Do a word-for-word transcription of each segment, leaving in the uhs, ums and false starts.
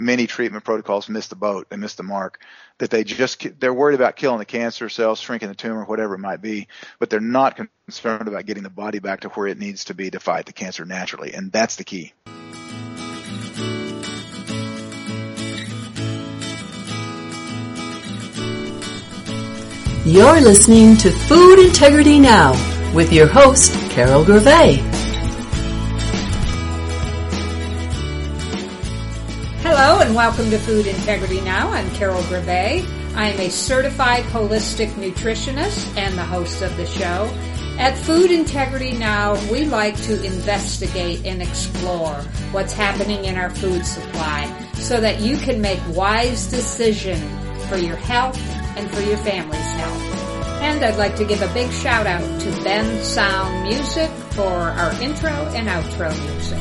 many treatment protocols miss the boat, they miss the mark, that they just, they're worried about killing the cancer cells, shrinking the tumor, whatever it might be, but they're not concerned about getting the body back to where it needs to be to fight the cancer naturally. And that's the key. You're listening to Food Integrity Now with your host, Carol Gervais. Hello and welcome to Food Integrity Now. I'm Carol Gervais. I am a certified holistic nutritionist and the host of the show. At Food Integrity Now, we like to investigate and explore what's happening in our food supply so that you can make wise decisions for your health and for your family's health. And I'd like to give a big shout out to Ben Sound Music for our intro and outro music.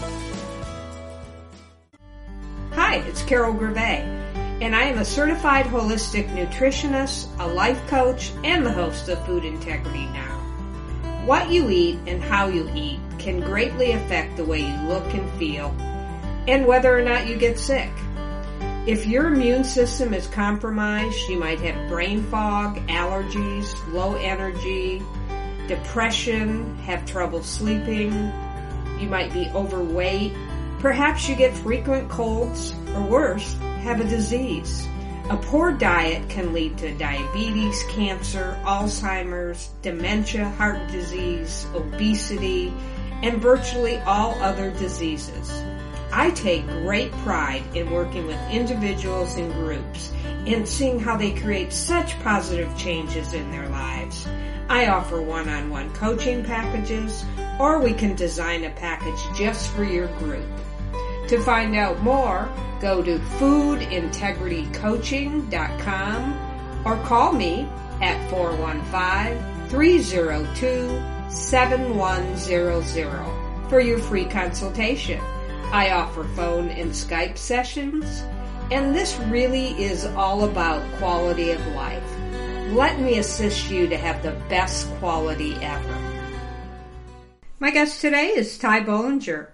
Hi, it's Carol Gervais, and I am a certified holistic nutritionist, a life coach, and the host of Food Integrity Now. What you eat and how you eat can greatly affect the way you look and feel, and whether or not you get sick. If your immune system is compromised, you might have brain fog, allergies, low energy, depression, have trouble sleeping, you might be overweight, perhaps you get frequent colds, or worse, have a disease. A poor diet can lead to diabetes, cancer, Alzheimer's, dementia, heart disease, obesity, and virtually all other diseases. I take great pride in working with individuals and groups and seeing how they create such positive changes in their lives. I offer one-on-one coaching packages, or we can design a package just for your group. To find out more, go to food integrity coaching dot com or call me at four one five, three zero two, seven one zero zero for your free consultation. I offer phone and Skype sessions, and this really is all about quality of life. Let me assist you to have the best quality ever. My guest today is Ty Bollinger.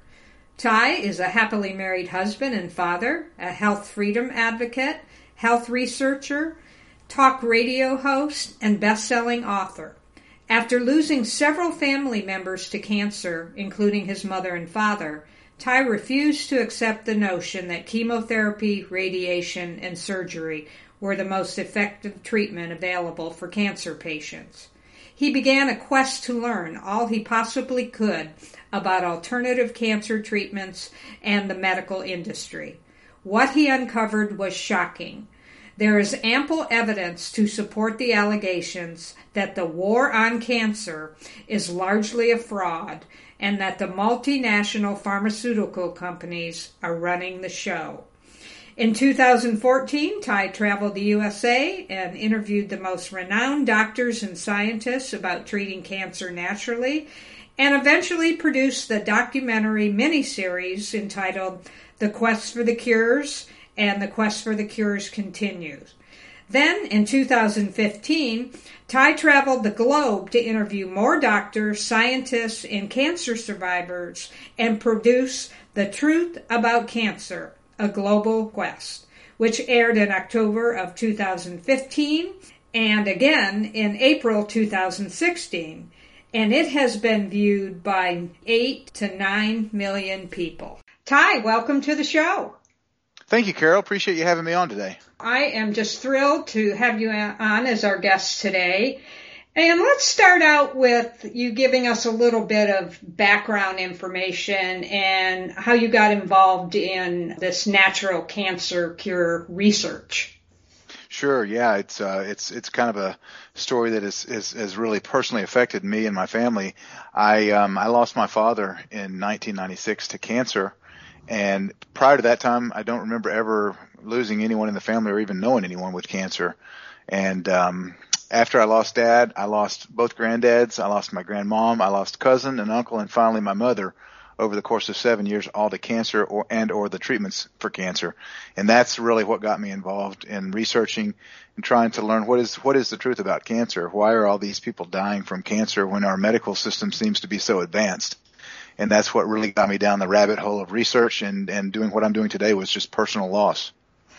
Ty is a happily married husband and father, a health freedom advocate, health researcher, talk radio host, and best-selling author. After losing several family members to cancer, including his mother and father, Ty refused to accept the notion that chemotherapy, radiation, and surgery were the most effective treatment available for cancer patients. He began a quest to learn all he possibly could about alternative cancer treatments and the medical industry. What he uncovered was shocking. There is ample evidence to support the allegations that the war on cancer is largely a fraud and that the multinational pharmaceutical companies are running the show. In two thousand fourteen, Ty traveled the U S A and interviewed the most renowned doctors and scientists about treating cancer naturally, and eventually produced the documentary miniseries entitled The Quest for the Cures and The Quest for the Cures Continues. Then, in two thousand fifteen, Ty traveled the globe to interview more doctors, scientists, and cancer survivors and produce The Truth About Cancer, A Global Quest, which aired in October of two thousand fifteen and again in April two thousand sixteen. And it has been viewed by eight to nine million people. Ty, welcome to the show. Thank you, Carol. Appreciate you having me on today. I am just thrilled to have you on as our guest today. And let's start out with you giving us a little bit of background information and how you got involved in this natural cancer cure research. Sure. Yeah, it's uh, it's it's kind of a story that is, is has really personally affected me and my family. I um, I lost my father in nineteen ninety-six to cancer, and prior to that time, I don't remember ever losing anyone in the family or even knowing anyone with cancer. And um, after I lost Dad, I lost both granddads. I lost my grandmom. I lost cousin and uncle, and finally my mother, over the course of seven years, all to cancer or and or the treatments for cancer. And that's really what got me involved in researching and trying to learn what is what is the truth about cancer. Why are all these people dying from cancer when our medical system seems to be so advanced? and that's what really got me down the rabbit hole of research, and, and doing what I'm doing today was just personal loss.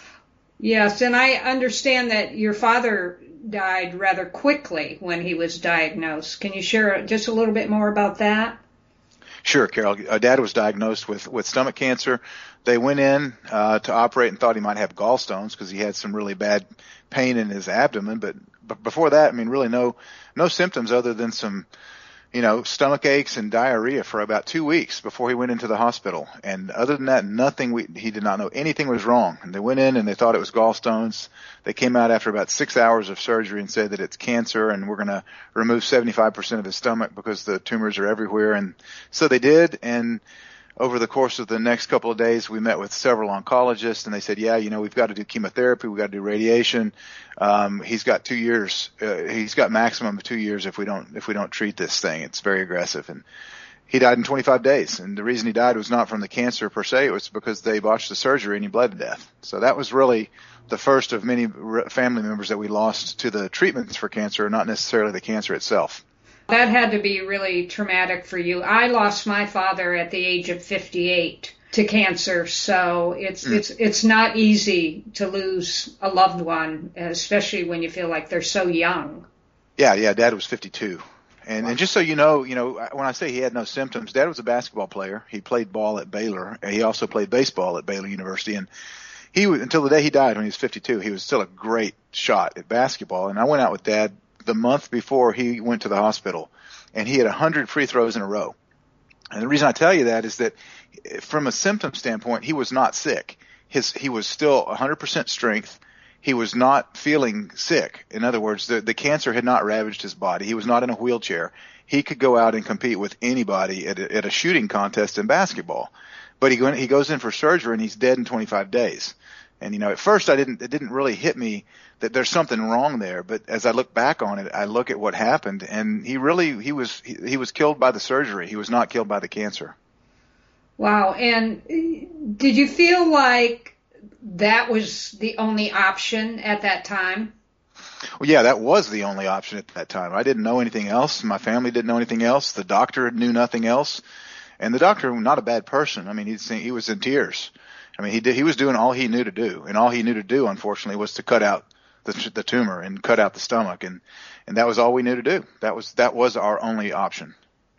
Yes, and I understand that your father died rather quickly when he was diagnosed. Can you share just a little bit more about that? Sure, Carol. Uh, Dad was diagnosed with, with stomach cancer. They went in uh, to operate and thought he might have gallstones because he had some really bad pain in his abdomen. But, but before that, I mean, really no no symptoms other than some, you know, stomach aches and diarrhea for about two weeks before he went into the hospital. And other than that, nothing. We, he did not know anything was wrong. And they went in and they thought it was gallstones. They came out after about six hours of surgery and said that it's cancer, and we're going to remove seventy-five percent of his stomach because the tumors are everywhere. And so they did. And over the course of the next couple of days, we met with several oncologists, and they said, yeah, you know, we've got to do chemotherapy. We've got to do radiation. Um, he's got two years. Uh, he's got maximum of two years if we don't, if we don't treat this thing. It's very aggressive. And he died in twenty-five days. And the reason he died was not from the cancer per se. It was because they botched the surgery and he bled to death. So that was really the first of many family members that we lost to the treatments for cancer, not necessarily the cancer itself. That had to be really traumatic for you. I lost my father at the age of fifty-eight to cancer, so it's mm. it's it's not easy to lose a loved one, especially when you feel like they're so young. Yeah, yeah, Dad was fifty-two. And, wow. and just so you know, you know, when I say he had no symptoms, Dad was a basketball player. He played ball at Baylor. He also played baseball at Baylor University, and he was, until the day he died when he was fifty-two, he was still a great shot at basketball. And I went out with Dad the month before he went to the hospital, and he had one hundred free throws in a row. And the reason I tell you that is that from a symptom standpoint, he was not sick. His, he was still one hundred percent strength. He was not feeling sick. In other words, the, the cancer had not ravaged his body. He was not in a wheelchair. He could go out and compete with anybody at a, at a shooting contest in basketball. But he, went, he goes in for surgery, and he's dead in twenty-five days. And, you know, at first I didn't, it didn't really hit me that there's something wrong there. But as I look back on it, I look at what happened, and he really, he was, he, he was killed by the surgery. He was not killed by the cancer. Wow. And did you feel like that was the only option at that time? Well, yeah, that was the only option at that time. I didn't know anything else. My family didn't know anything else. The doctor knew nothing else. And the doctor, not a bad person. I mean, he'd seen, he was in tears. I mean, he did, he was doing all he knew to do, and all he knew to do, unfortunately, was to cut out the, the tumor and cut out the stomach, and, and that was all we knew to do. That was, that was our only option.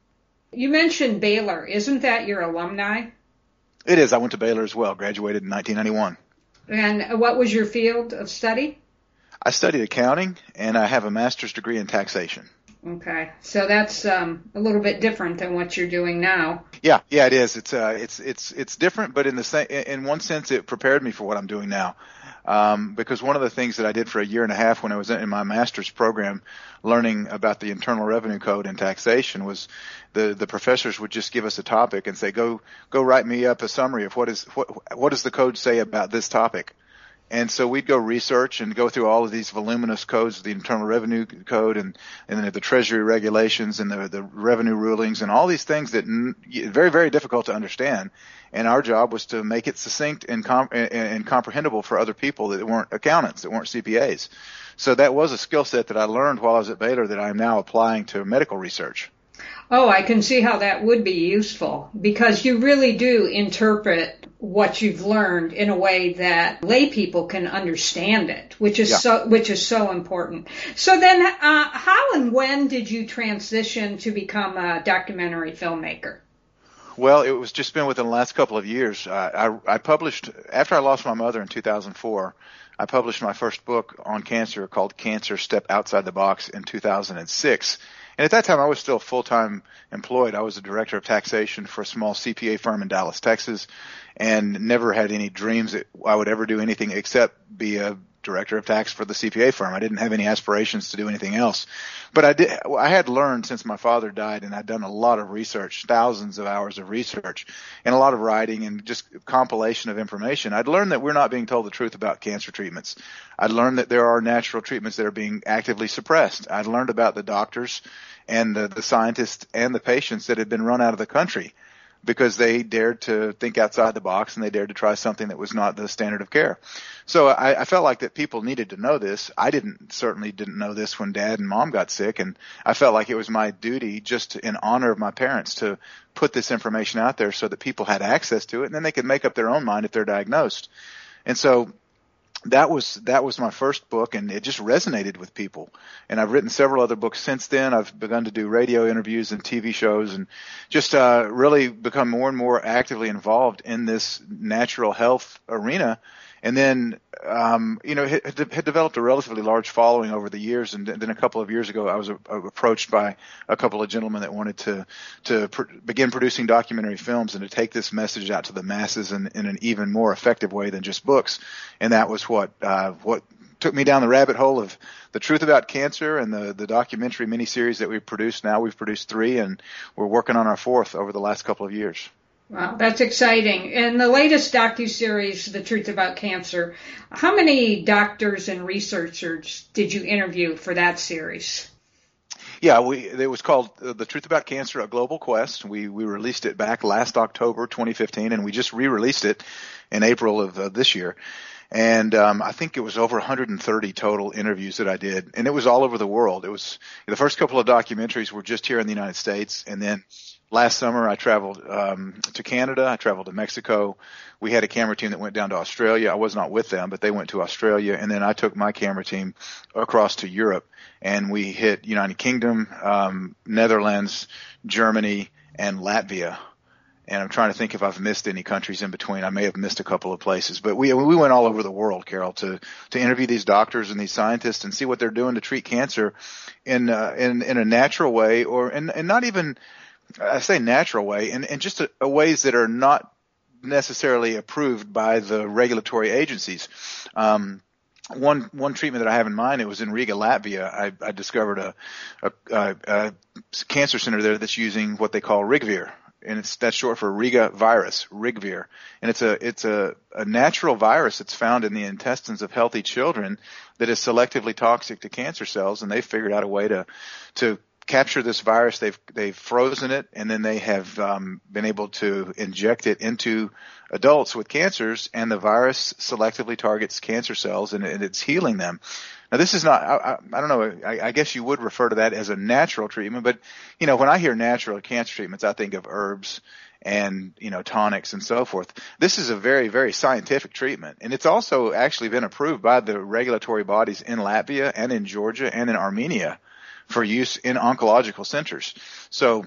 You mentioned Baylor. Isn't that your alumni? It is. I went to Baylor as well, graduated in nineteen ninety-one. And what was your field of study? I studied accounting, and I have a master's degree in taxation. Okay, so that's um, a little bit different than what you're doing now. Yeah, yeah, it is. It's uh, it's it's it's different, but in the same, in one sense, it prepared me for what I'm doing now. Um, because one of the things that I did for a year and a half when I was in my master's program, learning about the Internal Revenue Code and taxation, was the the professors would just give us a topic and say, go go write me up a summary of what is what what does the code say about this topic. And so we'd go research and go through all of these voluminous codes, the Internal Revenue Code and, and the Treasury regulations and the, the revenue rulings and all these things that n- very, very difficult to understand. And our job was to make it succinct and, com- and, and comprehensible for other people that weren't accountants, that weren't C P As. So that was a skill set that I learned while I was at Baylor that I'm now applying to medical research. Oh, I can see how that would be useful, because you really do interpret what you've learned in a way that lay people can understand it, which is yeah. so which is so important. So then, uh, how and when did you transition to become a documentary filmmaker? Well, it was just been within the last couple of years. Uh, I, I published, after I lost my mother in two thousand four, I published my first book on cancer called Cancer: Step Outside the Box in two thousand six. And at that time, I was still full-time employed. I was the director of taxation for a small C P A firm in Dallas, Texas, and never had any dreams that I would ever do anything except be a director of tax for the C P A firm. I didn't have any aspirations to do anything else. But I did, I had learned since my father died, and I'd done a lot of research, thousands of hours of research, and a lot of writing and just compilation of information. I'd learned that we're not being told the truth about cancer treatments. I'd learned that there are natural treatments that are being actively suppressed. I'd learned about the doctors and the, the scientists and the patients that had been run out of the country because they dared to think outside the box and they dared to try something that was not the standard of care. So I, I felt like that people needed to know this. I didn't, certainly didn't know this when Dad and Mom got sick, and I felt like it was my duty, just in honor of my parents, to put this information out there so that people had access to it, and then they could make up their own mind if they're diagnosed. And so that was that was my first book, and it just resonated with people. And I've written several other books since then. I've begun to do radio interviews and T V shows, and just uh, really become more and more actively involved in this natural health arena. And then, um, you know, had, had developed a relatively large following over the years. And then a couple of years ago, I was uh, approached by a couple of gentlemen that wanted to to pr- begin producing documentary films and to take this message out to the masses in, in an even more effective way than just books. And that was what uh, what took me down the rabbit hole of The Truth About Cancer and the the documentary miniseries that we've produced. Now we've produced three, and we're working on our fourth over the last couple of years. Wow, that's exciting. And the latest docuseries, The Truth About Cancer, how many doctors and researchers did you interview for that series? Yeah, we it was called uh, The Truth About Cancer, A Global Quest. We we released it back last October twenty fifteen, and we just re-released it in April of uh, this year. And um, I think it was over one hundred thirty total interviews that I did, and it was all over the world. It was the first couple of documentaries were just here in the United States, and then last summer I traveled um, to Canada. I traveled to Mexico. We had a camera team that went down to Australia. I was not with them, but they went to Australia, and then I took my camera team across to Europe, and we hit United Kingdom, um, Netherlands, Germany, and Latvia. And I'm trying to think if I've missed any countries in between. I may have missed a couple of places, but we we went all over the world, Carol, to to interview these doctors and these scientists and see what they're doing to treat cancer in uh, in in a natural way, or and and not even I say natural way, and and just a, a ways that are not necessarily approved by the regulatory agencies. Um, One one treatment that I have in mind, it was in Riga, Latvia. I, I discovered a, a, a, a cancer center there that's using what they call Rigvir. And it's that's short for Riga virus, Rigvir, and it's a it's a, a natural virus that's found in the intestines of healthy children that is selectively toxic to cancer cells, and they've figured out a way to to capture this virus. They've they've frozen it, and then they have um, been able to inject it into adults with cancers, and the virus selectively targets cancer cells, and, and it's healing them. Now, this is not, I, I, I don't know, I, I guess you would refer to that as a natural treatment, but, you know, when I hear natural cancer treatments, I think of herbs and, you know, tonics and so forth. This is a very, very scientific treatment, and it's also actually been approved by the regulatory bodies in Latvia and in Georgia and in Armenia for use in oncological centers. So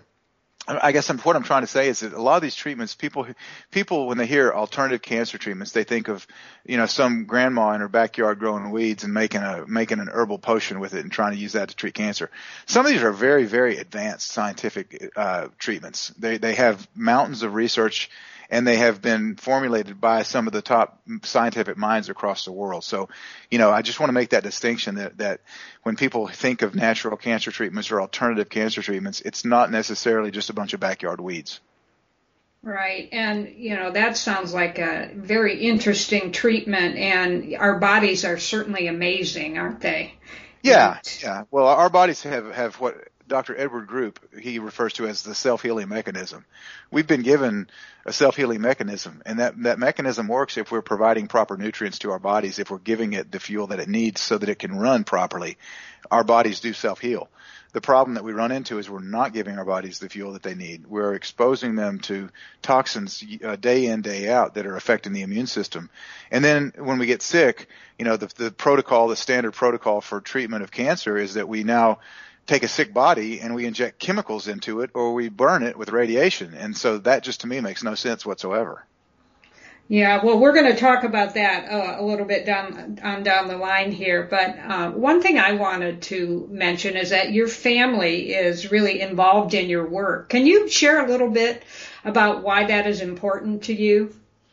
I guess I'm, what I'm trying to say is that a lot of these treatments, people, people when they hear alternative cancer treatments, they think of, you know, some grandma in her backyard growing weeds and making a making an herbal potion with it and trying to use that to treat cancer. Some of these are very, very advanced scientific uh, treatments. They they have mountains of research, and they have been formulated by some of the top scientific minds across the world. So, you know, I just want to make that distinction that, that when people think of natural cancer treatments or alternative cancer treatments, it's not necessarily just a bunch of backyard weeds. Right. And, you know, that sounds like a very interesting treatment, and our bodies are certainly amazing, aren't they? Yeah. Yeah. Well, our bodies have, have what Doctor Edward Group, he refers to as the self-healing mechanism. We've been given a self-healing mechanism, and that, that mechanism works if we're providing proper nutrients to our bodies, if we're giving it the fuel that it needs so that it can run properly. Our bodies do self-heal. The problem that we run into is we're not giving our bodies the fuel that they need. We're exposing them to toxins uh, day in, day out that are affecting the immune system. And then when we get sick, you know, the, the protocol, the standard protocol for treatment of cancer is that we now take a sick body and we inject chemicals into it, or we burn it with radiation. And so that just to me makes no sense whatsoever. Yeah, well, we're going to talk about that uh, a little bit down on down the line here. But uh, one thing I wanted to mention is that your family is really involved in your work. Can you share a little bit about why that is important to you?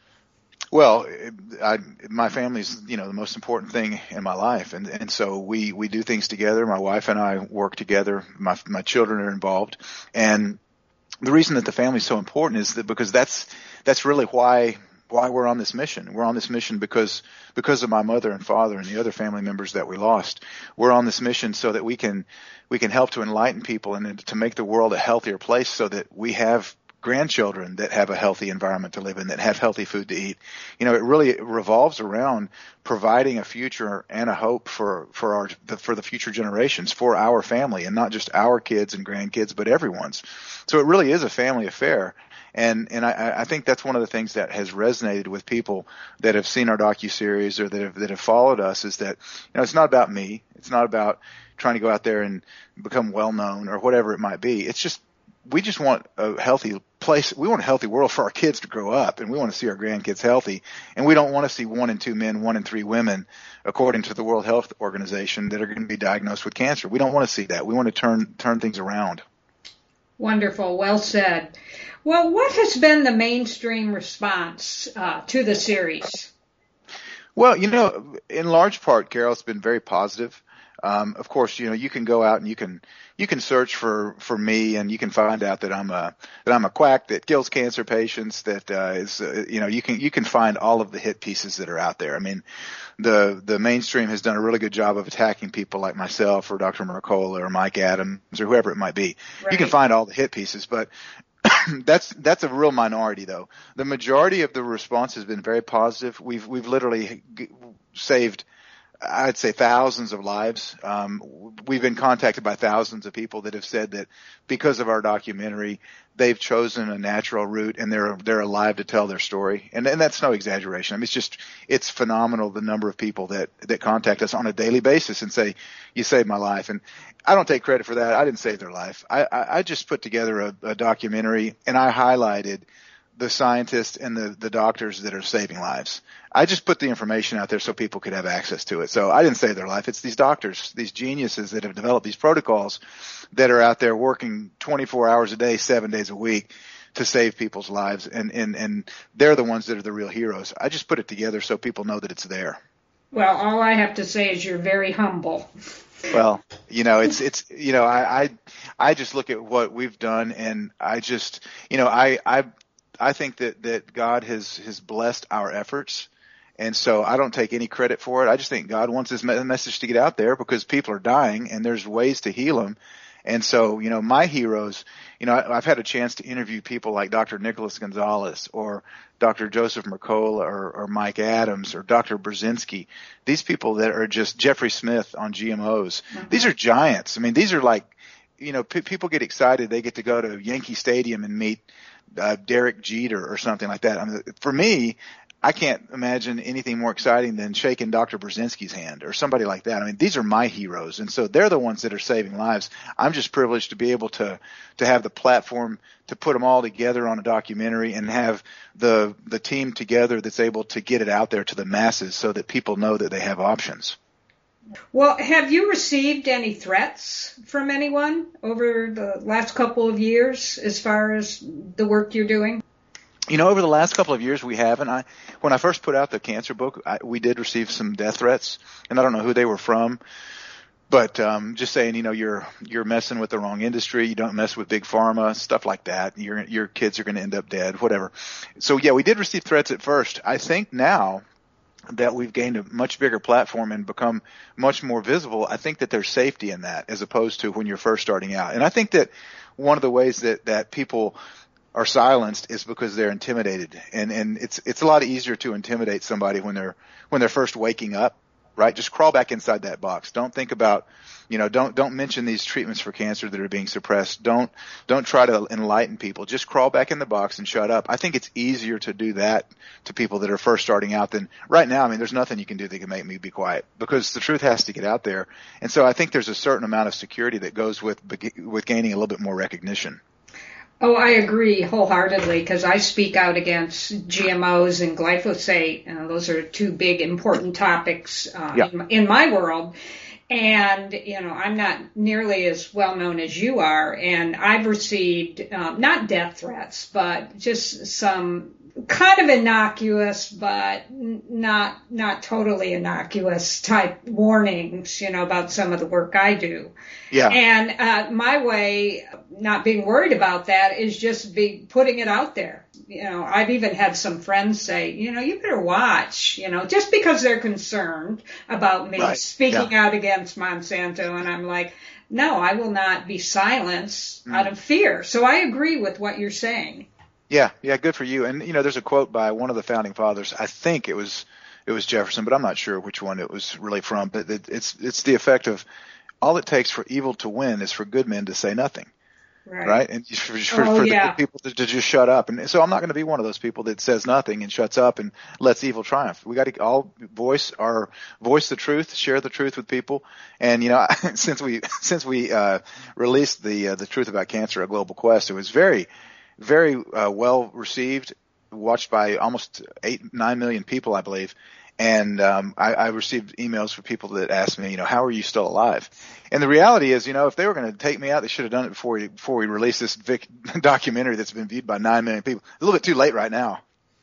Well, I, my family's, you know, the most important thing in my life. And, and so we, we do things together. My wife and I work together. My, my children are involved. And the reason that the family's so important is that because that's, that's really why, why we're on this mission. We're on this mission because, because of my mother and father and the other family members that we lost. We're on this mission so that we can, we can help to enlighten people and to make the world a healthier place so that we have grandchildren that have a healthy environment to live in, that have healthy food to eat. You know, it really revolves around providing a future and a hope for, for our, for the future generations, for our family, and not just our kids and grandkids, but everyone's. So it really is a family affair. And, and I, I think that's one of the things that has resonated with people that have seen our docuseries or that have, that have followed us, is that, you know, it's not about me. It's not about trying to go out there and become well known or whatever it might be. It's just, we just want a healthy place. We want a healthy world for our kids to grow up, and we want to see our grandkids healthy. And we don't want to see one in two men, one in three women, according to the World Health Organization, that are going to be diagnosed with cancer. We don't want to see that. We want to turn, turn things around. Wonderful. Well said. Well, what has been the mainstream response uh, to the series? Well, you know, in large part, Carol, it's been very positive. Um, of course, you know, you can go out and you can, you can search for, for me, and you can find out that I'm a, that I'm a quack that kills cancer patients, that, uh, is, uh, you know, you can, you can find all of the hit pieces that are out there. I mean, the, the mainstream has done a really good job of attacking people like myself or Doctor Mercola or Mike Adams or whoever it might be. Right. You can find all the hit pieces, but that's, that's a real minority though. The majority of the response has been very positive. We've, we've literally g- saved, I'd say, thousands of lives. Um, we've been contacted by thousands of people that have said that because of our documentary, they've chosen a natural route and they're they're alive to tell their story. And, and that's no exaggeration. I mean, it's just, it's phenomenal, the number of people that, that contact us on a daily basis and say, you saved my life. And I don't take credit for that. I didn't save their life. I, I, I just put together a, a documentary, and I highlighted the scientists and the, the doctors that are saving lives. I just put the information out there so people could have access to it. So I didn't save their life. It's these doctors, these geniuses that have developed these protocols that are out there working twenty-four hours a day, seven days a week to save people's lives. And, and, and they're the ones that are the real heroes. I just put it together so people know that it's there. Well, all I have to say is you're very humble. Well, you know, it's, it's, you know, I, I, I just look at what we've done, and I just, you know, I, I, I think that, that God has, has blessed our efforts. And so I don't take any credit for it. I just think God wants his message to get out there because people are dying and there's ways to heal them. And so, you know, my heroes, you know, I, I've had a chance to interview people like Doctor Nicholas Gonzalez or Doctor Joseph Mercola or, or Mike Adams or Doctor Brzezinski. These people that are just Jeffrey Smith on G M Os. Mm-hmm. These are giants. I mean, these are like, you know, p- people get excited. They get to go to Yankee Stadium and meet uh, Derek Jeter or something like that. I mean, for me, I can't imagine anything more exciting than shaking Doctor Brzezinski's hand or somebody like that. I mean, these are my heroes, and so they're the ones that are saving lives. I'm just privileged to be able to to have the platform to put them all together on a documentary and have the the team together that's able to get it out there to the masses so that people know that they have options. Well, have you received any threats from anyone over the last couple of years as far as the work you're doing? You know, over the last couple of years, we haven't. I, when I first put out the cancer book, I, we did receive some death threats, and I don't know who they were from, but um, just saying, you know, you're you're messing with the wrong industry. You don't mess with big pharma, stuff like that. Your your kids are going to end up dead, whatever. So yeah, we did receive threats at first. I think now that we've gained a much bigger platform and become much more visible, I think that there's safety in that as opposed to when you're first starting out. And I think that one of the ways that that people are silenced is because they're intimidated, and and it's it's a lot easier to intimidate somebody when they're when they're first waking up, right? Just crawl back inside that box. Don't think about, you know, don't don't mention these treatments for cancer that are being suppressed. Don't don't try to enlighten people. Just crawl back in the box and shut up. I think it's easier to do that to people that are first starting out than right now. I mean, there's nothing you can do that can make me be quiet because the truth has to get out there. And so I think there's a certain amount of security that goes with with gaining a little bit more recognition. Oh, I agree wholeheartedly because I speak out against G M Os and glyphosate. Uh, those are two big important topics uh, yeah. in, in my world. And, you know, I'm not nearly as well known as you are. And I've received um, not death threats, but just some kind of innocuous, but not not totally innocuous type warnings, you know, about some of the work I do. Yeah. And uh, my way, not being worried about that, is just be putting it out there. You know, I've even had some friends say, you know, you better watch, you know, just because they're concerned about me right. speaking yeah. out against Monsanto. And I'm like, no, I will not be silenced mm. out of fear. So I agree with what you're saying. Yeah, yeah, good for you. And you know, there's a quote by one of the founding fathers. I think it was it was Jefferson, but I'm not sure which one it was really from. But it, it's it's the effect of all it takes for evil to win is for good men to say nothing. Right. Right. And for, for, oh, for yeah. the people to, to just shut up. And so I'm not going to be one of those people that says nothing and shuts up and lets evil triumph. We got to all voice our voice the truth, share the truth with people. And, you know, since we, since we, uh, released the, uh, the Truth About Cancer, A Global Quest, it was very, very, uh, well received, watched by almost eight, nine million people, I believe. And um, I, I received emails from people that asked me, you know, how are you still alive? And the reality is, you know, if they were going to take me out, they should have done it before we, before we released this Vic documentary that's been viewed by nine million people. A little bit too late right now.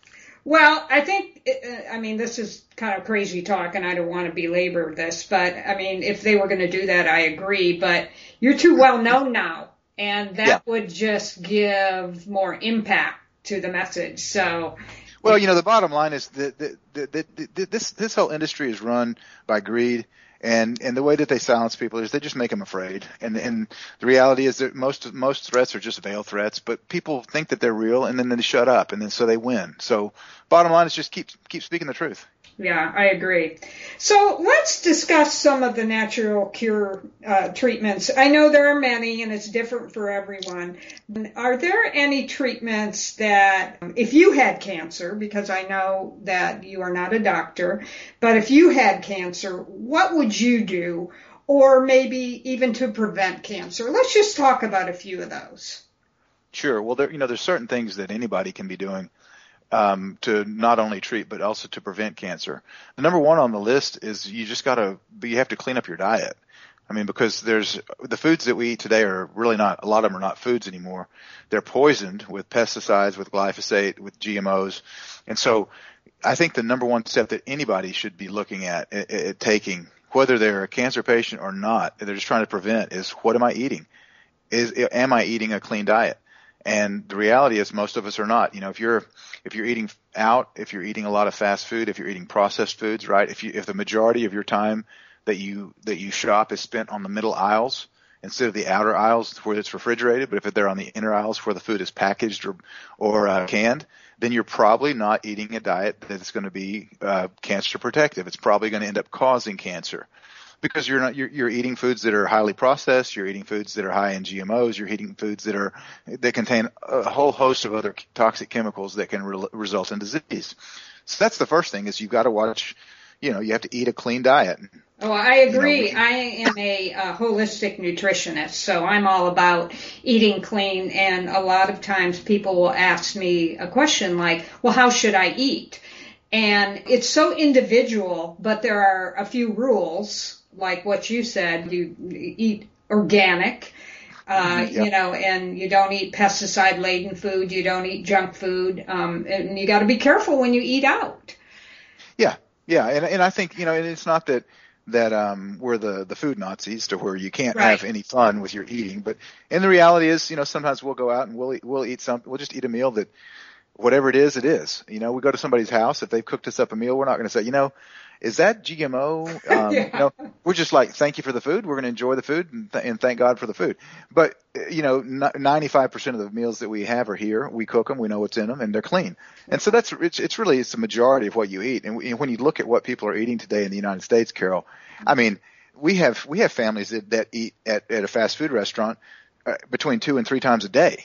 Well, I think, uh, I mean, this is kind of crazy talk, and I don't want to belabor this, but, I mean, if they were going to do that, I agree. But you're too well known now, and that yeah. would just give more impact to the message. So... Well, you know, the bottom line is that, that, that, that, that this this whole industry is run by greed, and, and the way that they silence people is they just make them afraid. And and the reality is that most most threats are just veiled threats, but people think that they're real, and then they shut up, and then so they win. So bottom line is just keep keep speaking the truth. Yeah, I agree. So let's discuss some of the natural cure uh, treatments. I know there are many, and it's different for everyone. Are there any treatments that, if you had cancer, because I know that you are not a doctor, but if you had cancer, what would you do? Or maybe even to prevent cancer? Let's just talk about a few of those. Sure. Well, there, you know, there's certain things that anybody can be doing Um, to not only treat, but also to prevent cancer. The number one on the list is you just gotta, you have to clean up your diet. I mean, because there's, the foods that we eat today are really not, a lot of them are not foods anymore. They're poisoned with pesticides, with glyphosate, with G M Os. And so I think the number one step that anybody should be looking at, at, at taking, whether they're a cancer patient or not, they're just trying to prevent, is what am I eating? Is, am I eating a clean diet? And the reality is most of us are not. You know, if you're, if you're eating out, if you're eating a lot of fast food, if you're eating processed foods, right? If you, if the majority of your time that you, that you shop is spent on the middle aisles instead of the outer aisles where it's refrigerated, but if they're on the inner aisles where the food is packaged or, or uh, canned, then you're probably not eating a diet that's going to be uh, cancer protective. It's probably going to end up causing cancer. Because you're not, you're, you're eating foods that are highly processed, you're eating foods that are high in G M Os, you're eating foods that are, that contain a whole host of other toxic chemicals that can re- result in disease. So that's the first thing is you've got to watch, you know, you have to eat a clean diet. Oh, I agree. You know, I am a uh, holistic nutritionist, so I'm all about eating clean, and a lot of times people will ask me a question like, well, how should I eat? And it's so individual, but there are a few rules. Like what you said, you eat organic, uh, yep. you know, and you don't eat pesticide-laden food, you don't eat junk food, um, and you got to be careful when you eat out. Yeah, yeah, and and I think, you know, and it's not that that um, we're the the food Nazis to where you can't right. have any fun with your eating, but and the reality is, you know, sometimes we'll go out and we'll eat, we'll eat something, we'll just eat a meal that whatever it is, it is. You know, we go to somebody's house, if they've cooked us up a meal, we're not going to say, you know, is that G M O? Um, yeah. You know, we're just like, thank you for the food. We're going to enjoy the food and, th- and thank God for the food. But, you know, ninety-five percent of the meals that we have are here. We cook them. We know what's in them and they're clean. And so that's, it's, it's really, it's the majority of what you eat. And, we, and when you look at what people are eating today in the United States, Carol, I mean, we have, we have families that, that eat at, at a fast food restaurant uh, between two and three times a day.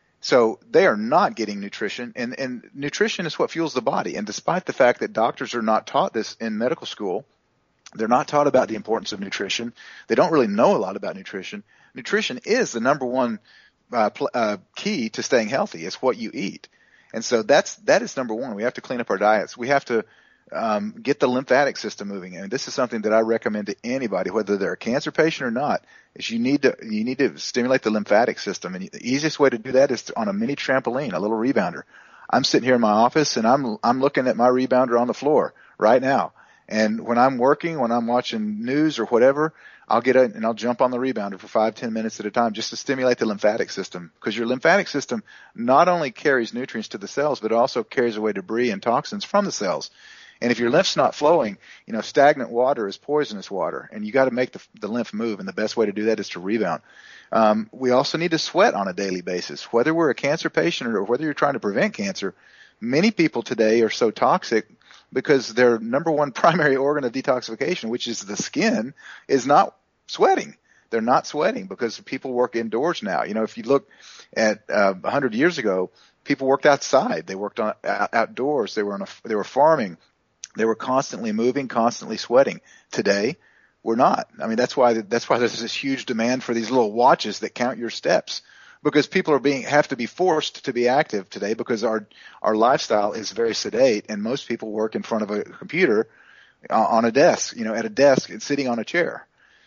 So they are not getting nutrition, and, and nutrition is what fuels the body. And despite the fact that doctors are not taught this in medical school, they're not taught about the importance of nutrition. They don't really know a lot about nutrition. Nutrition is the number one uh, pl- uh, key to staying healthy. It's what you eat. And so that's, that is number one. We have to clean up our diets. We have to um, get the lymphatic system moving. And this is something that I recommend to anybody, whether they're a cancer patient or not, is you need to, you need to stimulate the lymphatic system. And the easiest way to do that is to, on a mini trampoline, a little rebounder. I'm sitting here in my office and I'm, I'm looking at my rebounder on the floor right now. And when I'm working, when I'm watching news or whatever, I'll get it and I'll jump on the rebounder for five, ten minutes at a time just to stimulate the lymphatic system. Because your lymphatic system not only carries nutrients to the cells, but it also carries away debris and toxins from the cells. And if your lymph's not flowing, you know, stagnant water is poisonous water, and you got to make the, the lymph move. And the best way to do that is to rebound. Um, we also need to sweat on a daily basis, whether we're a cancer patient or whether you're trying to prevent cancer. Many people today are so toxic because their number one primary organ of detoxification, which is the skin, is not sweating. They're not sweating because people work indoors now. You know, if you look at uh, one hundred years ago, people worked outside. They worked on out, outdoors. They were on a, they were farming. They were constantly moving, constantly sweating. Today, we're not. I mean, that's why that's why there's this huge demand for these little watches that count your steps, because people are being have to be forced to be active today because our our lifestyle is very sedate, and most people work in front of a computer uh, on a desk, you know, at a desk and sitting on a chair.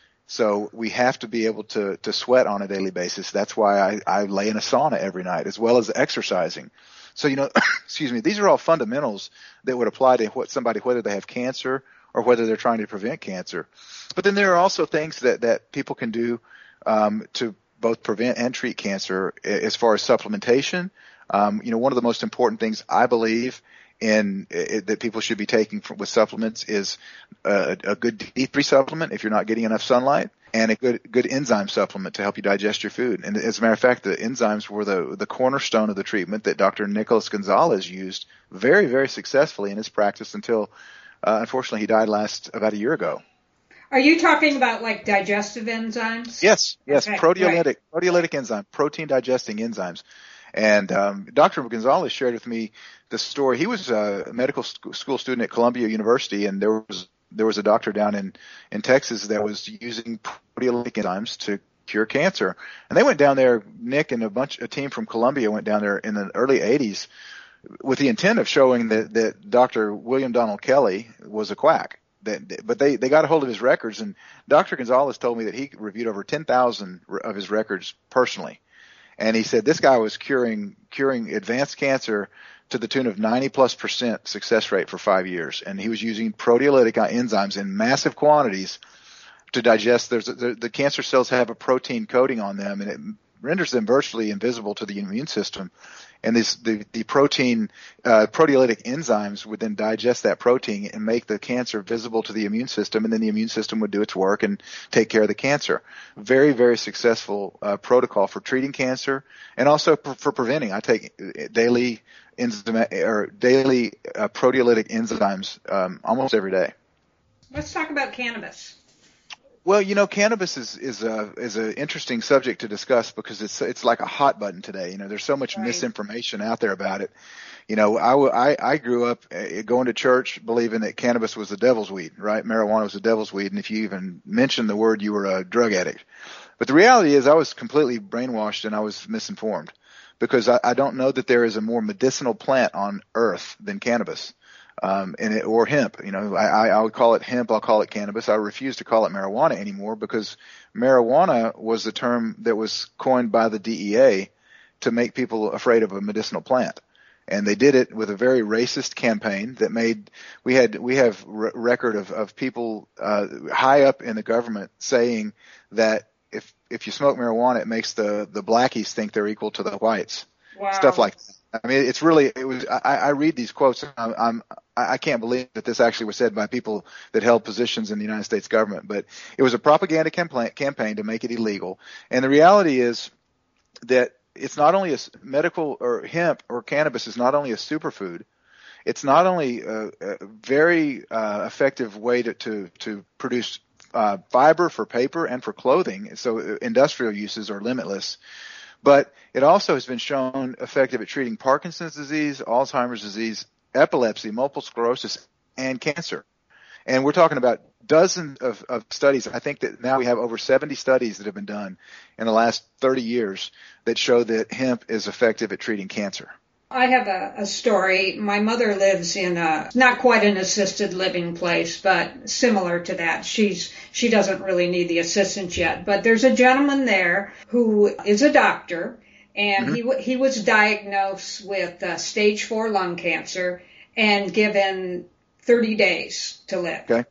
So we have to be able to to sweat on a daily basis. That's why I, I lay in a sauna every night, as well as exercising. So, you know, excuse me, these are all fundamentals that would apply to what somebody, whether they have cancer or whether they're trying to prevent cancer. But then there are also things that, that people can do um, to both prevent and treat cancer as far as supplementation. Um, you know, one of the most important things I believe in it, that people should be taking from, with supplements is a, a good D three supplement if you're not getting enough sunlight, and a good good enzyme supplement to help you digest your food. And as a matter of fact, the enzymes were the the cornerstone of the treatment that Doctor Nicholas Gonzalez used very, very successfully in his practice until, uh, unfortunately, he died last about a year ago. Are you talking about like digestive enzymes? Yes, yes, okay, proteolytic right. proteolytic enzyme, protein digesting enzymes. And um, Doctor Gonzalez shared with me the story. He was a medical school student at Columbia University, and there was there was a doctor down in, in Texas that was using proteolytic enzymes to cure cancer. And they went down there, Nick and a bunch, a team from Columbia went down there in the early eighties with the intent of showing that, that Doctor William Donald Kelly was a quack. That, but they, they got a hold of his records, and Doctor Gonzalez told me that he reviewed over ten thousand of his records personally. And he said this guy was curing curing advanced cancer to the tune of ninety plus percent success rate for five years. And he was using proteolytic enzymes in massive quantities to digest. There's a, the, the cancer cells have a protein coating on them, and it renders them virtually invisible to the immune system. And this, the, the protein, uh, proteolytic enzymes would then digest that protein and make the cancer visible to the immune system, and then the immune system would do its work and take care of the cancer. Very, very successful uh, protocol for treating cancer and also for, for preventing. I take daily enzyme or daily uh, proteolytic enzymes um, almost every day. Let's talk about cannabis. Well, you know, cannabis is is a is an interesting subject to discuss because it's it's like a hot button today. You know, there's so much right. misinformation out there about it. You know, I, I, I grew up going to church believing that cannabis was the devil's weed, right? Marijuana was the devil's weed, and if you even mentioned the word, you were a drug addict. But the reality is, I was completely brainwashed and I was misinformed because I, I don't know that there is a more medicinal plant on earth than cannabis. Um, and it, or hemp, you know, I, I would call it hemp. I'll call it cannabis. I refuse to call it marijuana anymore because marijuana was the term that was coined by the D E A to make people afraid of a medicinal plant. And they did it with a very racist campaign that made, we had, we have r- record of, of people, uh, high up in the government saying that if, if you smoke marijuana, it makes the, the blackies think they're equal to the whites. Wow. Stuff like that. I mean, it's really, it was, I, I read these quotes and I'm, I'm, I can't believe that this actually was said by people that held positions in the United States government, but it was a propaganda campaign to make it illegal. And the reality is that it's not only a medical or hemp or cannabis is not only a superfood. It's not only a, a very uh, effective way to, to, to produce uh, fiber for paper and for clothing. So industrial uses are limitless. But it also has been shown effective at treating Parkinson's disease, Alzheimer's disease, epilepsy, multiple sclerosis, and cancer. And we're talking about dozens of, of studies. I think that now we have over seventy studies that have been done in the last thirty years that show that hemp is effective at treating cancer. I have a, a story. My mother lives in a, not quite an assisted living place, but similar to that. She's, she doesn't really need the assistance yet, but there's a gentleman there who is a doctor, and mm-hmm. he, he was diagnosed with uh, stage four lung cancer and given thirty days to live. Okay.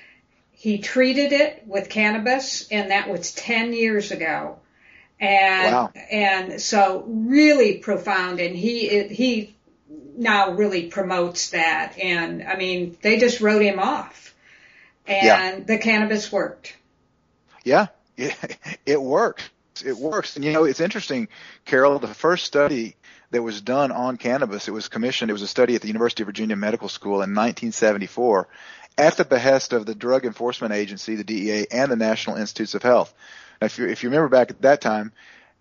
He treated it with cannabis, and that was ten years ago. And, wow. and so really profound. And he, he now really promotes that. And I mean, they just wrote him off, and Yeah. the cannabis worked. Yeah, it, it works. It works. And, you know, it's interesting, Carol, the first study that was done on cannabis, it was commissioned, it was a study at the University of Virginia Medical School in nineteen seventy-four at the behest of the Drug Enforcement Agency, the D E A, and the National Institutes of Health. Now, if you, if you remember back at that time,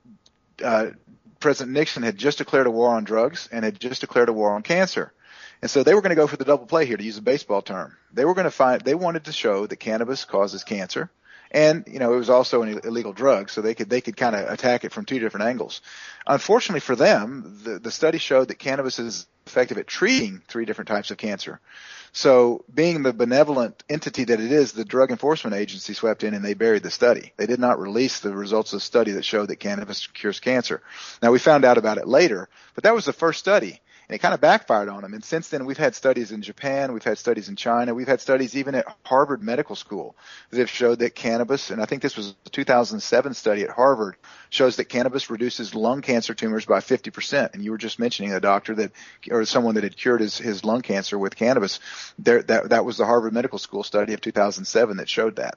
uh, President Nixon had just declared a war on drugs and had just declared a war on cancer. And so they were going to go for the double play here, to use a baseball term. They were going to find, they wanted to show that cannabis causes cancer. And, you know, it was also an illegal drug, so they could they could kind of attack it from two different angles. Unfortunately for them, the, the study showed that cannabis is effective at treating three different types of cancer. So being the benevolent entity that it is, the Drug Enforcement Agency swept in and they buried the study. They did not release the results of the study that showed that cannabis cures cancer. Now, we found out about it later, but that was the first study. And it kind of backfired on them. And since then, we've had studies in Japan, we've had studies in China, we've had studies even at Harvard Medical School that have showed that cannabis, and I think this was a two thousand seven study at Harvard, shows that cannabis reduces lung cancer tumors by fifty percent. And you were just mentioning a doctor that, or someone that had cured his, his lung cancer with cannabis. There, that, that was the Harvard Medical School study of two thousand seven that showed that.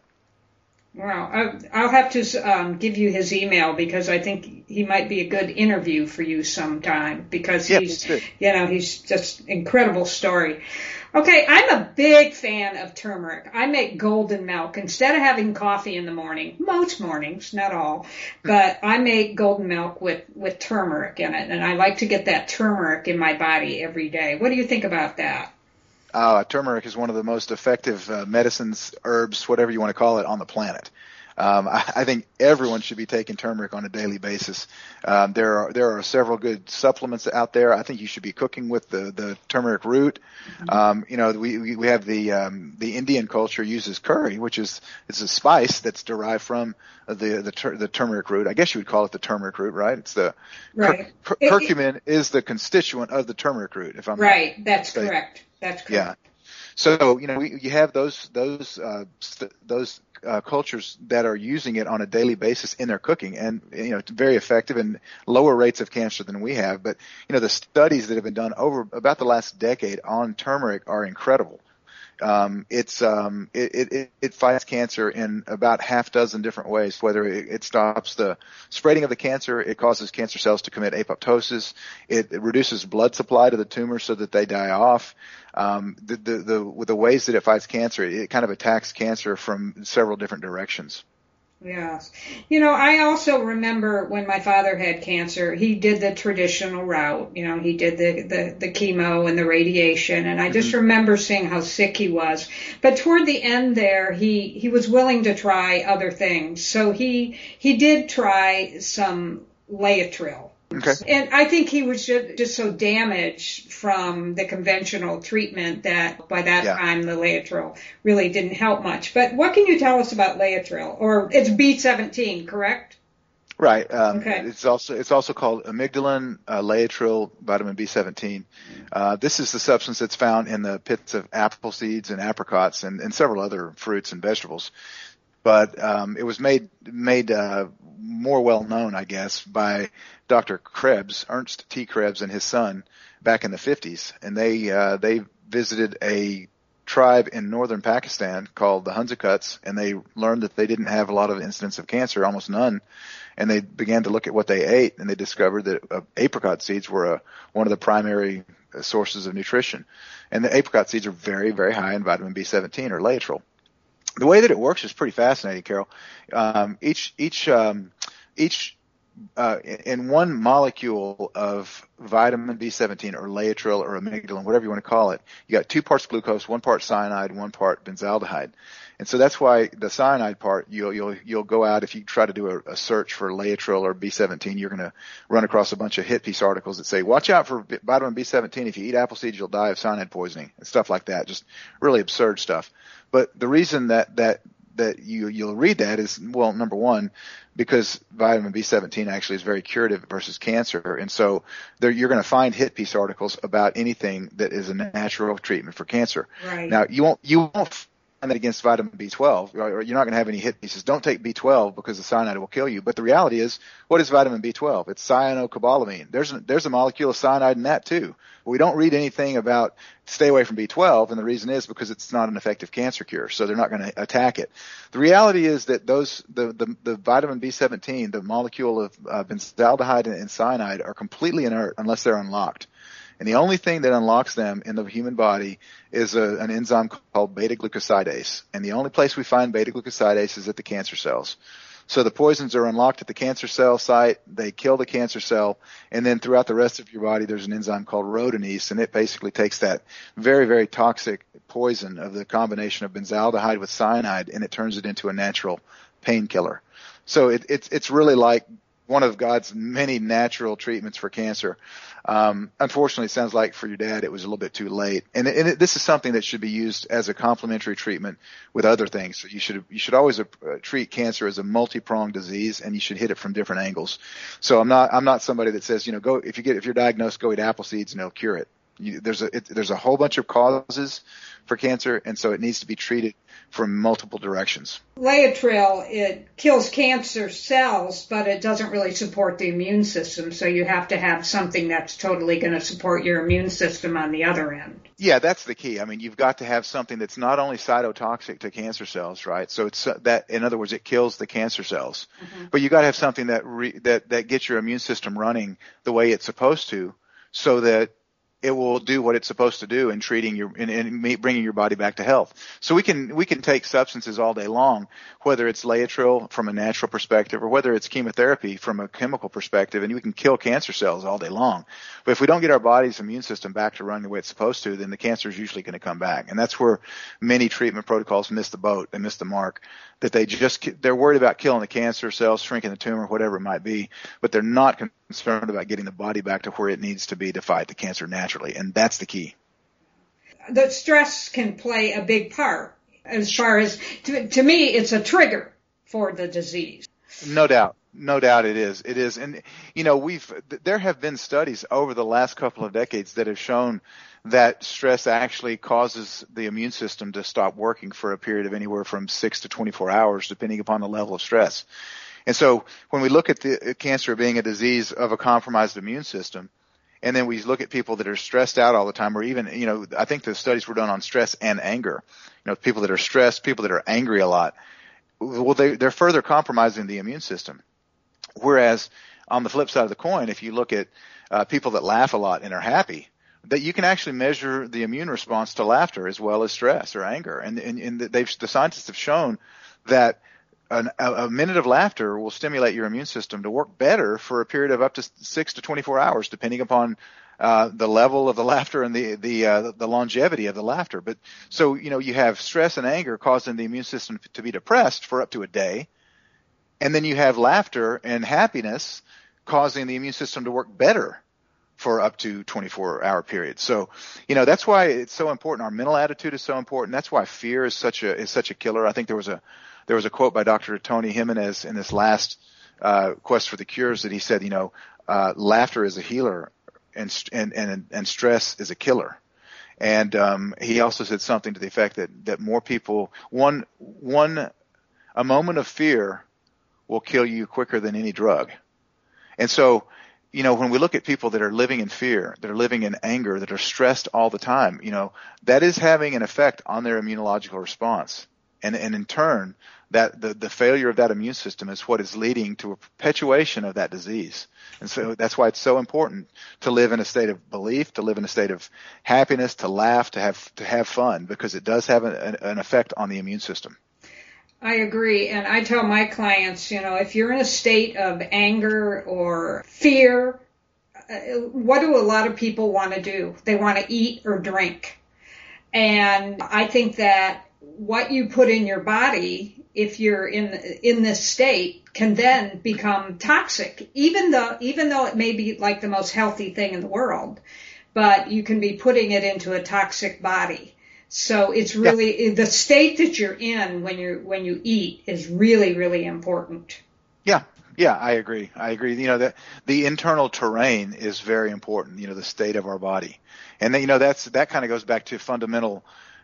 Wow. I'll have to um, give you his email because I think he might be a good interview for you sometime because he's, yep, you know, he's just incredible story. Okay, I'm a big fan of turmeric. I make golden milk. Instead of having coffee in the morning, most mornings, not all, but I make golden milk with, with turmeric in it, and I like to get that turmeric in my body every day. What do you think about that? Uh, turmeric is one of the most effective uh, medicines, herbs, whatever you want to call it, on the planet. Um, I, I think everyone should be taking turmeric on a daily basis. Um, there are there are several good supplements out there. I think you should be cooking with the, the turmeric root. Mm-hmm. Um, you know, we we have the um, the Indian culture uses curry, which is it's a spice that's derived from the the, tur- the turmeric root. I guess you would call it the turmeric root, right? It's the right. Cur- cur- curcumin is the constituent of the turmeric root. If I'm right, not that's mistaken. correct. That's correct. Yeah. So, you know, we, you have those those uh, st- those uh, cultures that are using it on a daily basis in their cooking, and you know, it's very effective and lower rates of cancer than we have. But you know, the studies that have been done over about the last decade on turmeric are incredible. Um, it's um, it, it it fights cancer in about half dozen different ways. Whether it, it stops the spreading of the cancer, it causes cancer cells to commit apoptosis. It, it reduces blood supply to the tumor so that they die off. Um, the, the the with the ways that it fights cancer, it kind of attacks cancer from several different directions. Yes. You know, I also remember when my father had cancer, he did the traditional route. You know, he did the, the, the chemo and the radiation. And I just mm-hmm. remember seeing how sick he was. But toward the end there, he, he was willing to try other things. So he, he did try some Laetrile. Okay. And I think he was just, just so damaged from the conventional treatment that by that yeah. time the Laetrile really didn't help much. But what can you tell us about Laetrile? Or it's B seventeen, correct? Right. Um, okay. It's also it's also called amygdalin, uh, Laetrile, vitamin B seventeen. Uh, this is the substance that's found in the pits of apple seeds and apricots and, and several other fruits and vegetables. But um, it was made made uh, more well known, I guess, by Doctor Krebs, Ernst T. Krebs, and his son back in the fifties, and they uh, they visited a tribe in northern Pakistan called the Hunzakuts, and they learned that they didn't have a lot of incidence of cancer, almost none. And they began to look at what they ate, and they discovered that uh, apricot seeds were a, one of the primary sources of nutrition. And the apricot seeds are very, very high in vitamin B seventeen or Laetrile. The way that it works is pretty fascinating, Carol. Um, each each um, each uh, in one molecule of vitamin B seventeen or Laetrile or amygdalin, whatever you want to call it, you got two parts glucose, one part cyanide, one part benzaldehyde. And so that's why the cyanide part, you'll you'll you'll go out if you try to do a, a search for Laetrile or B seventeen, you're going to run across a bunch of hit piece articles that say, watch out for vitamin B seventeen. If you eat apple seeds, you'll die of cyanide poisoning and stuff like that. Just really absurd stuff. But the reason that that that you you'll read that is, well, number one, because vitamin B seventeen actually is very curative versus cancer, and so there you're going to find hit piece articles about anything that is a natural treatment for cancer. Right. Now you won't you won't against vitamin B twelve, or you're not going to have any hit pieces. Don't take B twelve because the cyanide will kill you. But the reality is, what is vitamin B twelve? It's cyanocobalamin. There's a, there's a molecule of cyanide in that too. We don't read anything about stay away from B twelve, and the reason is because it's not an effective cancer cure, so they're not going to attack it. The reality is that those the the, the vitamin B seventeen, the molecule of uh, benzaldehyde and, and cyanide, are completely inert unless they're unlocked. And the only thing that unlocks them in the human body is a, an enzyme called beta-glucosidase. And the only place we find beta-glucosidase is at the cancer cells. So the poisons are unlocked at the cancer cell site. They kill the cancer cell. And then throughout the rest of your body, there's an enzyme called rhodonase. And it basically takes that very, very toxic poison of the combination of benzaldehyde with cyanide, and it turns it into a natural painkiller. So it, it's, it's really like one of God's many natural treatments for cancer. Um, unfortunately, it sounds like for your dad, it was a little bit too late. And, and it, this is something that should be used as a complementary treatment with other things. So you should, you should always uh, treat cancer as a multi-pronged disease, and you should hit it from different angles. So I'm not, I'm not somebody that says, you know, go, if you get, if you're diagnosed, go eat apple seeds and it'll cure it. You, there's a, it, there's a whole bunch of causes for cancer, and so it needs to be treated from multiple directions. Laetrile, it kills cancer cells, but it doesn't really support the immune system, so you have to have something that's totally going to support your immune system on the other end. Yeah, that's the key. I mean, you've got to have something that's not only cytotoxic to cancer cells, right? So it's uh, that, in other words, it kills the cancer cells, mm-hmm. but you got to have something that re, that that gets your immune system running the way it's supposed to, so that it will do what it's supposed to do in treating your, in, in bringing your body back to health. So we can, we can take substances all day long, whether it's Laetrile from a natural perspective or whether it's chemotherapy from a chemical perspective, and we can kill cancer cells all day long. But if we don't get our body's immune system back to running the way it's supposed to, then the cancer is usually going to come back. And that's where many treatment protocols miss the boat and miss the mark, that they just, they're worried about killing the cancer cells, shrinking the tumor, whatever it might be, but they're not concerned about getting the body back to where it needs to be to fight the cancer naturally. And that's the key. The stress can play a big part as far as, to, to me, it's a trigger for the disease. No doubt. No doubt it is. It is. And, you know, we've, there have been studies over the last couple of decades that have shown that stress actually causes the immune system to stop working for a period of anywhere from six to twenty-four hours, depending upon the level of stress. And so when we look at the cancer being a disease of a compromised immune system, and then we look at people that are stressed out all the time, or even, you know, I think the studies were done on stress and anger. You know, people that are stressed, people that are angry a lot, well, they, they're further compromising the immune system. Whereas on the flip side of the coin, if you look at uh, people that laugh a lot and are happy, that you can actually measure the immune response to laughter as well as stress or anger. And, and, and they've, the scientists have shown that An, a minute of laughter will stimulate your immune system to work better for a period of up to six to twenty-four hours, depending upon uh, the level of the laughter and the the, uh, the longevity of the laughter. But so, you know, you have stress and anger causing the immune system to be depressed for up to a day, and then you have laughter and happiness causing the immune system to work better for up to twenty-four hour periods. So, you know, that's why it's so important. Our mental attitude is so important. That's why fear is such a is such a killer. I think there was a There was a quote by Doctor Tony Jimenez in this last uh, Quest for the Cures that he said, you know, uh, laughter is a healer and, and and and stress is a killer. And um, he also said something to the effect that that more people, one one a moment of fear will kill you quicker than any drug. And so, you know, when we look at people that are living in fear, that are living in anger, that are stressed all the time, you know, that is having an effect on their immunological response. And, and in turn, that the, the failure of that immune system is what is leading to a perpetuation of that disease. And so that's why it's so important to live in a state of belief, to live in a state of happiness, to laugh, to have to have fun, because it does have an, an effect on the immune system. I agree. And I tell my clients, you know, if you're in a state of anger or fear, what do a lot of people want to do? They want to eat or drink. And I think that what you put in your body, if you're in in this state, can then become toxic, even though even though it may be like the most healthy thing in the world, but you can be putting it into a toxic body. So it's really yeah. the state that you're in when you when you eat is really really important. Yeah. Yeah, I agree. I agree. You know, that the internal terrain is very important, you know, the state of our body. And then, you know, that's that kind of goes back to fundamental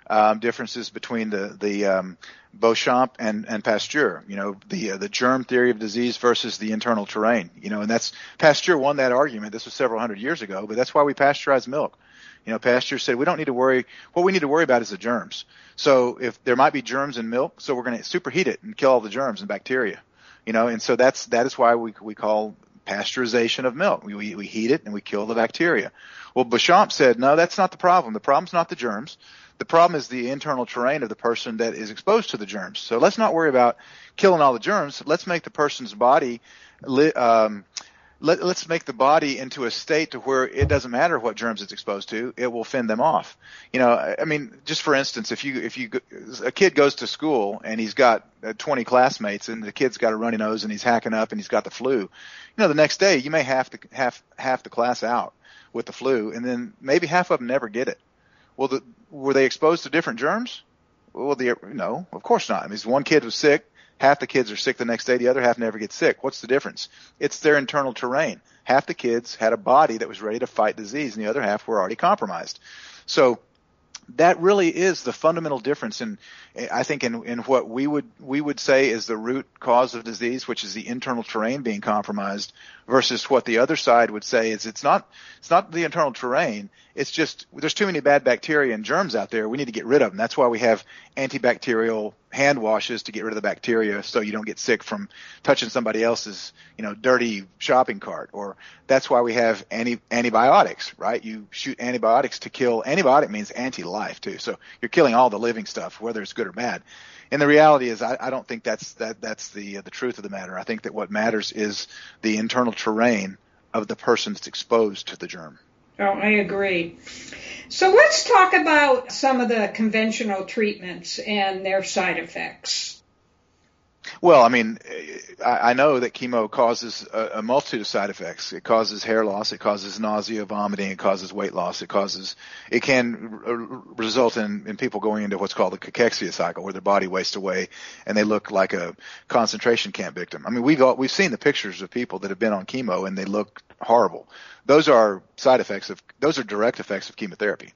um, differences between the the um, Beauchamp and, and Pasteur. You know, the uh, the germ theory of disease versus the internal terrain. You know, and that's Pasteur won that argument. This was several hundred years ago, but that's why we pasteurize milk. You know, Pasteur said we don't need to worry. What we need to worry about is the germs. So if there might be germs in milk, so we're going to superheat it and kill all the germs and bacteria. You know, and so that's that is why we we call pasteurization of milk. We, we we heat it and we kill the bacteria. Well, Beauchamp said, no, that's not the problem. The problem's not the germs. The problem is the internal terrain of the person that is exposed to the germs. So let's not worry about killing all the germs. Let's make the person's body li- um, Let, let's make the body into a state to where it doesn't matter what germs it's exposed to, it will fend them off. You know, I mean, just for instance, if you if you a kid goes to school and he's got twenty classmates and the kid's got a runny nose and he's hacking up and he's got the flu, you know, the next day you may have to have half the class out with the flu, and then maybe half of them never get it. Well, the, were they exposed to different germs? Well, the no, of course not. I mean, one kid was sick. Half the kids are sick the next day. The other half never get sick. What's the difference? It's their internal terrain. Half the kids had a body that was ready to fight disease, and the other half were already compromised. So that really is the fundamental difference in, I think, in, in what we would we would say is the root cause of disease, which is the internal terrain being compromised, versus what the other side would say is it's not it's not the internal terrain. It's just there's too many bad bacteria and germs out there. We need to get rid of them. That's why we have antibacterial hand washes to get rid of the bacteria so you don't get sick from touching somebody else's, you know, dirty shopping cart. Or that's why we have anti, antibiotics, right? You shoot antibiotics to kill. Antibiotic means anti-life too. So you're killing all the living stuff, whether it's good or bad. And the reality is I, I don't think that's that that's the uh, the truth of the matter. I think that what matters is the internal terrain of the person that's exposed to the germ. Oh, I agree. So let's talk about some of the conventional treatments and their side effects. Well, I mean, I, I know that chemo causes a, a multitude of side effects. It causes hair loss. It causes nausea, vomiting. It causes weight loss. It causes, it can r- result in, in people going into what's called the cachexia cycle, where their body wastes away and they look like a concentration camp victim. I mean, we've all, we've seen the pictures of people that have been on chemo and they look horrible. Those are side effects of, those are direct effects of chemotherapy.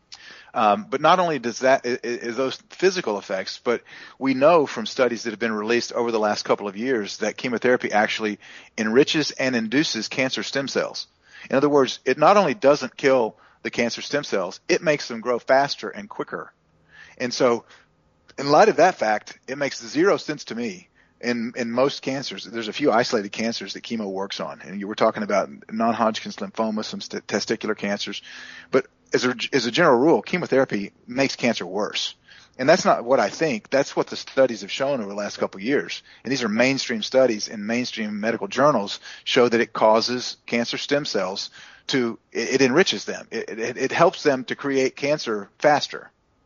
Um, but not only does that is those physical effects, but we know from studies that have been released over the last couple of years that chemotherapy actually enriches and induces cancer stem cells. In other words, it not only doesn't kill the cancer stem cells, it makes them grow faster and quicker. And so, in light of that fact, it makes zero sense to me. In, in most cancers, there's a few isolated cancers that chemo works on. And you were talking about non-Hodgkin's lymphoma, some st- testicular cancers. But as a, as a general rule, chemotherapy makes cancer worse. And that's not what I think. That's what the studies have shown over the last couple of years. And these are mainstream studies in mainstream medical journals show that it causes cancer stem cells to, it, it enriches them. It, it, it helps them to create cancer faster.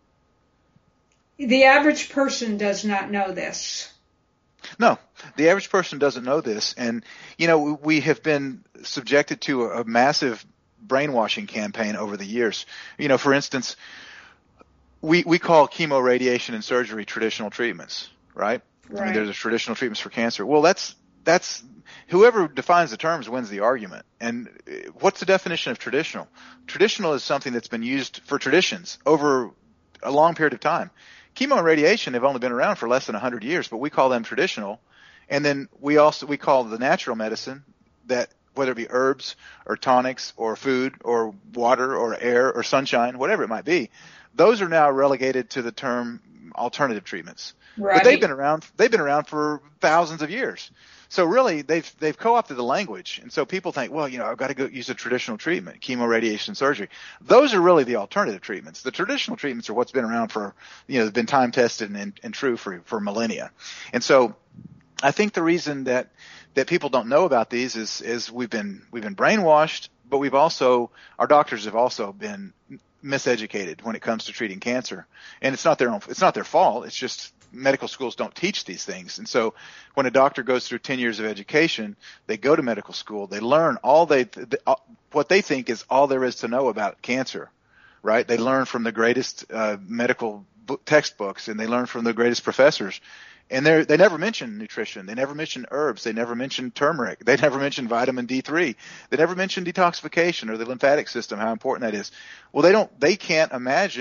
The average person does not know this. No, the average person doesn't know this. And, you know, we have been subjected to a, a massive brainwashing campaign over the years. You know, for instance, we, we call chemo, radiation, and surgery traditional treatments, right? Right. I mean, there's a traditional treatments for cancer. Well, that's, that's, whoever defines the terms wins the argument. And what's the definition of traditional? Traditional is something that's been used for traditions over a long period of time. Chemo and radiation have only been around for less than one hundred years, but we call them traditional. And then we also we call the natural medicine, that whether it be herbs or tonics or food or water or air or sunshine, whatever it might be, those are now relegated to the term alternative treatments. Right. But they've been around they've been around for thousands of years. So really, they've they've co-opted the language, and so people think, well, you know, I've got to go use a traditional treatment, chemo, radiation, surgery. Those are really the alternative treatments. The traditional treatments are what's been around for, you know, been time tested and, and true for for millennia. And so, I think the reason that that people don't know about these is is we've been we've been brainwashed, but we've also our doctors have also been miseducated when it comes to treating cancer, and it's not their own it's not their fault. It's just medical schools don't teach these things. And so when a doctor goes through ten years of education, they go to medical school, they learn all they, th- what they think is all there is to know about cancer, right? They learn from the greatest uh, medical book, textbooks, and they learn from the greatest professors. And they they never mention nutrition. They never mention herbs. They never mention turmeric. They never mention vitamin D three. They never mention detoxification or the lymphatic system, how important that is. Well, they don't, they can't imagine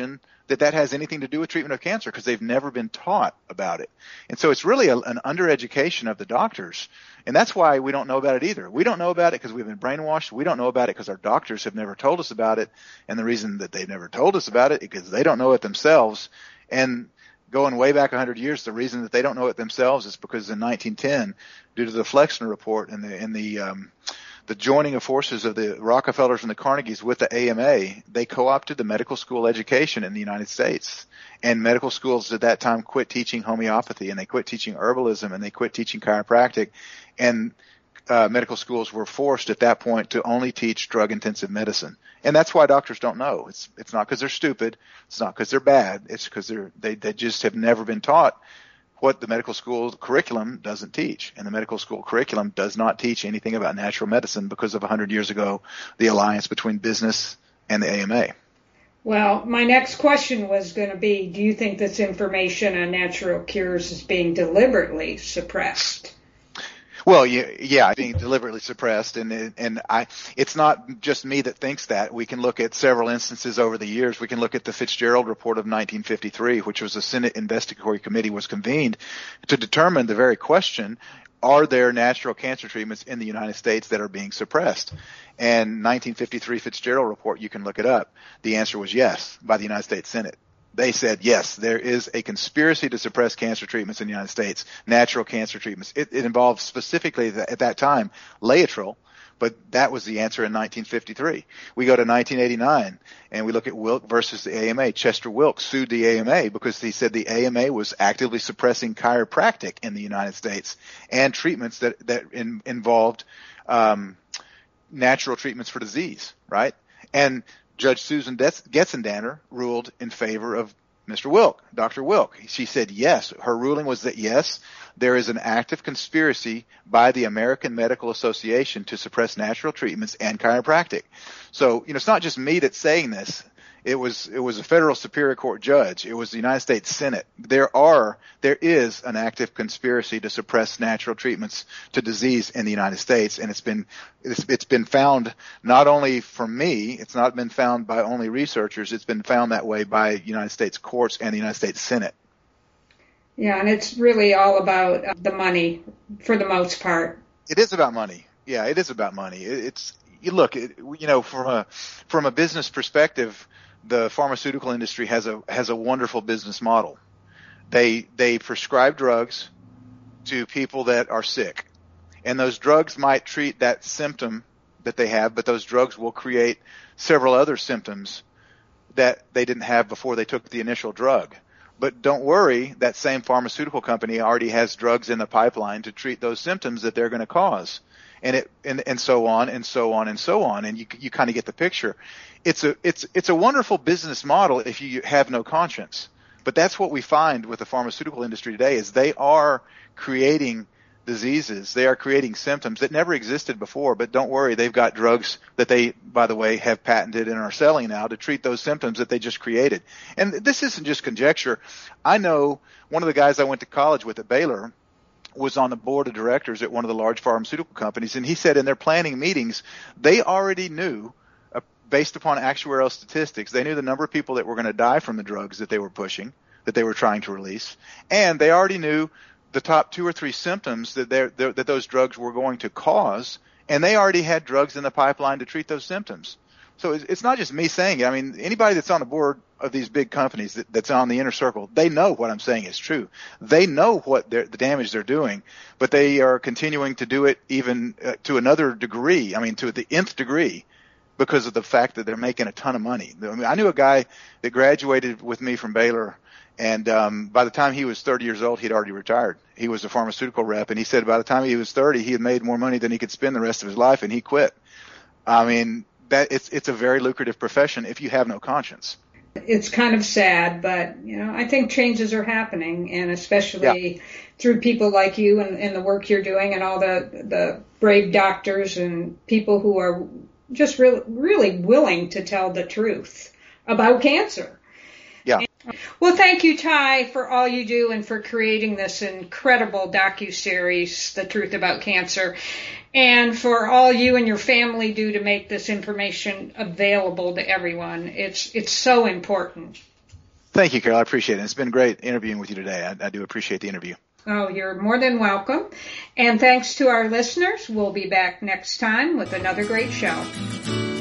that that has anything to do with treatment of cancer because they've never been taught about it. And so it's really a, an undereducation of the doctors. And that's why we don't know about it either. We don't know about it because we've been brainwashed. We don't know about it because our doctors have never told us about it. And the reason that they've never told us about it is because they don't know it themselves. And going way back one hundred years, the reason that they don't know it themselves is because in nineteen ten, due to the Flexner Report and the, and the, um, the joining of forces of the Rockefellers and the Carnegies with the A M A, they co-opted the medical school education in the United States. And medical schools at that time quit teaching homeopathy, and they quit teaching herbalism, and they quit teaching chiropractic. And uh, medical schools were forced at that point to only teach drug-intensive medicine. And that's why doctors don't know. It's it's not because they're stupid. It's not because they're bad. It's because they're they, they just have never been taught what the medical school curriculum doesn't teach. And the medical school curriculum does not teach anything about natural medicine because of one hundred years ago, the alliance between business and the A M A. Well, my next question was going to be, do you think this information on natural cures is being deliberately suppressed? Well, yeah, yeah, being deliberately suppressed, and and I, it's not just me that thinks that. We can look at several instances over the years. We can look at the Fitzgerald Report of nineteen fifty-three, which was a Senate investigatory committee was convened to determine the very question: are there natural cancer treatments in the United States that are being suppressed? And nineteen fifty-three Fitzgerald Report, you can look it up. The answer was yes by the United States Senate. They said, yes, there is a conspiracy to suppress cancer treatments in the United States, natural cancer treatments. It, it involved specifically at that time Laetrile, but that was the answer in nineteen fifty-three. We go to nineteen eighty-nine and we look at Wilk versus the A M A. Chester Wilk sued the A M A because he said the A M A was actively suppressing chiropractic in the United States and treatments that, that in, involved um, natural treatments for disease, right? And Judge Susan Getzendaner ruled in favor of Mister Wilk, Doctor Wilk. She said yes. Her ruling was that yes, there is an active conspiracy by the American Medical Association to suppress natural treatments and chiropractic. So, you know, it's not just me that's saying this. It was it was a federal Superior Court judge. It was the United States Senate. There are there is an active conspiracy to suppress natural treatments to disease in the United States, and it's been it's, it's been found not only for me. It's not been found by only researchers. It's been found that way by United States courts and the United States Senate. Yeah, and it's really all about the money for the most part. It is about money. Yeah, it is about money. It, it's you look, it, you know, from a from a business perspective, the pharmaceutical industry has a has a wonderful business model. They they prescribe drugs to people that are sick, and those drugs might treat that symptom that they have, but those drugs will create several other symptoms that they didn't have before they took the initial drug. But don't worry, that same pharmaceutical company already has drugs in the pipeline to treat those symptoms that they're going to cause. And it and, and so on and so on and so on, and you you kind of get the picture. It's a it's it's a wonderful business model if you have no conscience. But that's what we find with the pharmaceutical industry today is they are creating diseases, they are creating symptoms that never existed before. But don't worry, they've got drugs that they, by the way, have patented and are selling now to treat those symptoms that they just created. And this isn't just conjecture. I know one of the guys I went to college with at Baylor was on the board of directors at one of the large pharmaceutical companies, and he said in their planning meetings, they already knew, uh, based upon actuarial statistics, they knew the number of people that were going to die from the drugs that they were pushing, that they were trying to release, and they already knew the top two or three symptoms that they're, they're, that those drugs were going to cause, and they already had drugs in the pipeline to treat those symptoms. So it's not just me saying it. I mean, anybody that's on the board of these big companies that, that's on the inner circle, they know what I'm saying is true. They know what the damage they're doing, but they are continuing to do it even uh, to another degree. I mean, to the nth degree, because of the fact that they're making a ton of money. I mean, I knew a guy that graduated with me from Baylor, and um, by the time he was thirty years old, he'd already retired. He was a pharmaceutical rep, and he said by the time he was thirty, he had made more money than he could spend the rest of his life, and he quit. I mean, that it's it's a very lucrative profession if you have no conscience. It's kind of sad, but you know, I think changes are happening, and especially yeah. through people like you and, and the work you're doing, and all the the brave doctors and people who are just really really willing to tell the truth about cancer. Yeah. Well, thank you, Ty, for all you do and for creating this incredible docuseries, The Truth About Cancer, and for all you and your family do to make this information available to everyone. It's it's so important. Thank you, Carol. I appreciate it. It's been great interviewing with you today. I, I do appreciate the interview. Oh, you're more than welcome. And thanks to our listeners. We'll be back next time with another great show.